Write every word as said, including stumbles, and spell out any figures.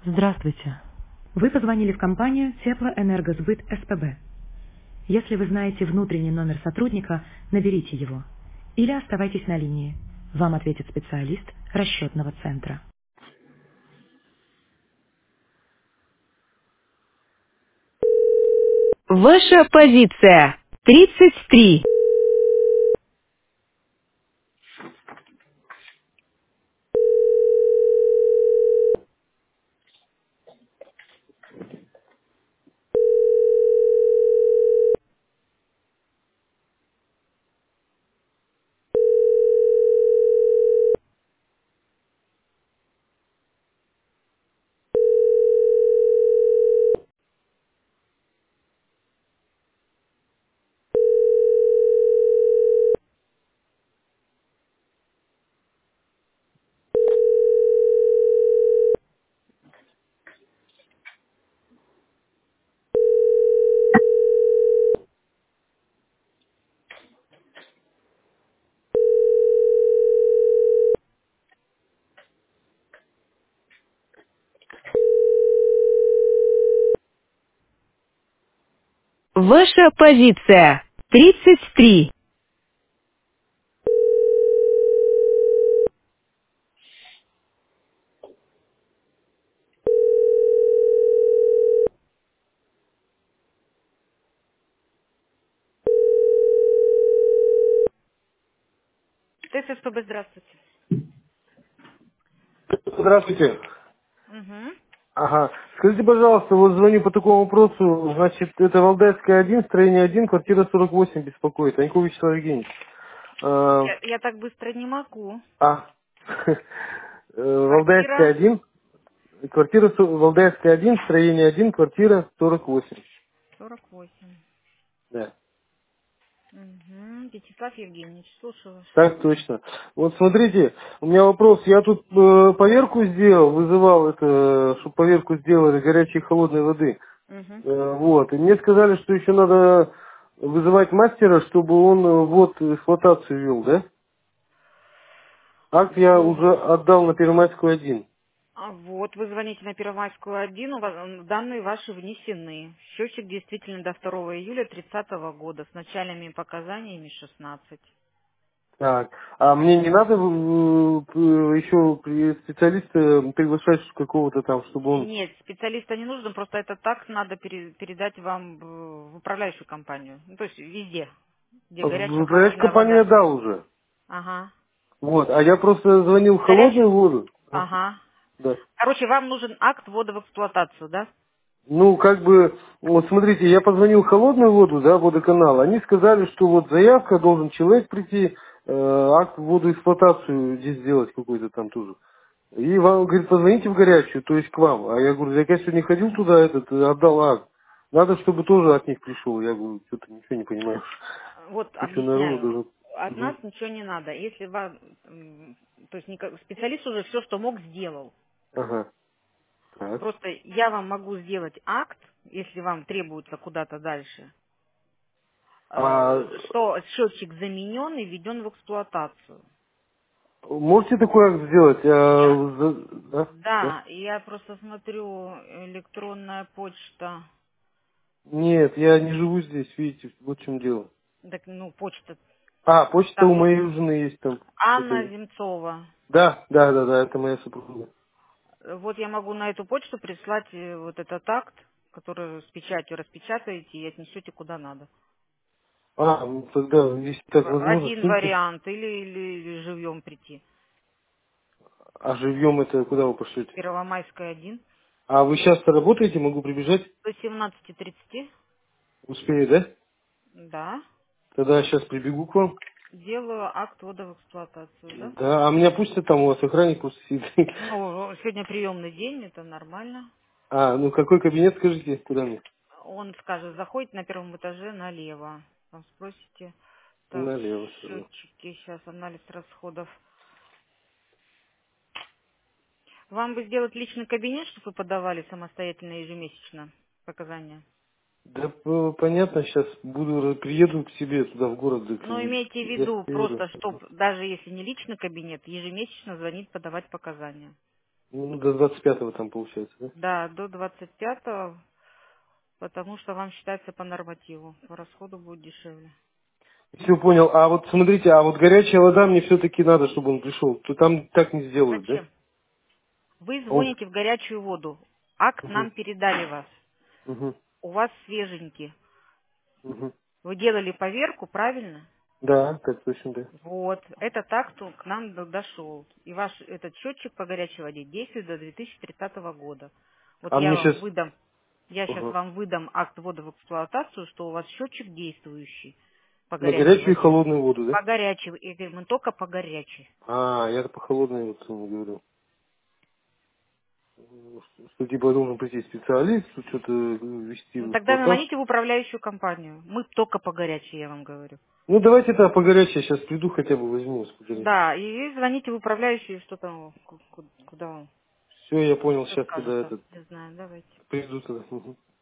Здравствуйте. Вы позвонили в компанию Теплоэнергосбыт СПБ. Если вы знаете внутренний номер сотрудника, наберите его. Или оставайтесь на линии. Вам ответит специалист расчетного центра. Ваша позиция. тридцать три. Ваша позиция. тридцать три. ТССПБ, здравствуйте. Здравствуйте. Угу. Ага. Скажите, пожалуйста, вот звоню по такому вопросу. Значит, это Валдайская один, строение один, квартира сорок восемь беспокоит. Аньков Вячеслав Евгеньевич. А, Я, я так быстро не могу. а. Э, Валдайская Квартира один, квартира со- Валдайская один, строение один, квартира сорок восемь. сорок восемь. Да. Угу. Вячеслав Евгеньевич, слушаю вас. Так точно. Вот смотрите, у меня вопрос. Я тут э, поверку сделал, вызывал это, чтобы поверку сделали горячей и холодной воды. Угу. Э, Вот. И мне сказали, что еще надо вызывать мастера, чтобы он э, вот эксплуатацию вел, да? Акт я Вот. уже отдал на Первомайскую один. А вот, вы звоните на Первомайскую один, у вас, м, данные ваши внесены. Счетчик действительно до второго июля тридцатого года с начальными показаниями шестнадцать. Так. А мне не надо э, п- еще при- специалиста приглашать какого-то там, чтобы он Нет, специалиста не нужно, просто этот такс надо пере- передать вам в в управляющую компанию. Ну, то есть везде, где в горячая, управляющую холодная компанию я вода. дал уже. Ага. Вот. А я просто звонил в холодную Горячую? воду. А, Ага. да. Короче, вам нужен акт ввода в эксплуатацию, да? Ну, как бы, вот смотрите, я позвонил в холодную воду, да, водоканал, они сказали, что вот заявка, должен человек прийти, э, акт ввода в эксплуатацию здесь сделать какой-то там тоже. И вам, говорит, позвоните в горячую, то есть к вам. А я говорю, я сегодня ходил туда, этот, э, отдал акт. Надо, чтобы тоже от них пришел. Я говорю, что-то ничего не понимаю. Вот Куча народу объясняю. даже. От нас Мгм. ничего не надо. Если вам, м, то есть никак- специалист уже все, что мог, сделал. Ага. Так. Просто я вам могу сделать акт, если вам требуется куда-то дальше, А э, что счетчик заменен и введен в эксплуатацию. можете такой акт сделать? Я, А, за- да? Да? да, я просто смотрю электронная почта, Нет, я не живу здесь, видите, вот в чем дело. так, ну, почта, А, почта у там, моей жены есть там. Анна Это... Земцова. Да, да, да, да, это моя супруга. Вот я могу на эту почту прислать э, вот этот акт, который с печатью распечатаете и отнесете куда надо. А, ну тогда, если так В- возможно, Один скиньте. вариант, или, или живьем прийти. А живьем это куда вы пошлете? Первомайская один. А вы сейчас работаете, могу прибежать? До семнадцати тридцати. Успею, да? Да. Тогда сейчас прибегу к вам. Делаю акт ввода в эксплуатацию, да? Да, а меня пустят там, у вас охранник просто сидит. Ну, сегодня приемный день, это нормально. А, ну какой кабинет, скажите, куда мне? Он скажет, заходите на первом этаже налево. Там спросите, так, Налево сразу. счетчики, сейчас анализ расходов. Вам бы сделать личный кабинет, чтобы вы подавали самостоятельно ежемесячно показания? Да, п- понятно, сейчас буду, приеду к себе туда в город, так Но и имейте в я виду сделаю. просто, чтобы даже если не личный кабинет, ежемесячно звонить, подавать показания. Ну, до двадцать пятого там получается, да? Да, до двадцать пятого, потому что вам считается по нормативу. По расходу будет дешевле. Все понял. А вот смотрите, а вот горячая вода мне все-таки надо, чтобы он пришел. То там так не сделают, да? Зачем? Вы Он... звоните в горячую воду. Акт Угу, нам передали вас. угу, У вас свеженький. угу. Вы делали поверку, правильно? Да, так точно, да. Вот, этот акт он к нам до- дошел. И ваш этот счетчик по горячей воде действует до две тысячи тридцатого года. Вот А я мне вам сейчас... выдам, я сейчас Угу. вам выдам акт ввода в эксплуатацию, что у вас счетчик действующий по На горячей горячую и воде. холодную воду, да? По горячей, я говорю, мы только по горячей. А, я-то по холодной вот не говорю. Что, что типа должен прийти специалист, тут что-то ввести Ну в тогда эксплуатацию. звоните в управляющую компанию. Мы только по горячей, я вам говорю. Ну давайте да, по горячей, сейчас приду хотя бы возьму с горячей. Да, и звоните в управляющую, что там, ку- ку- куда он, Все, я понял, что сейчас тогда скажет, этот не знаю, давайте. приду тогда. Мгм.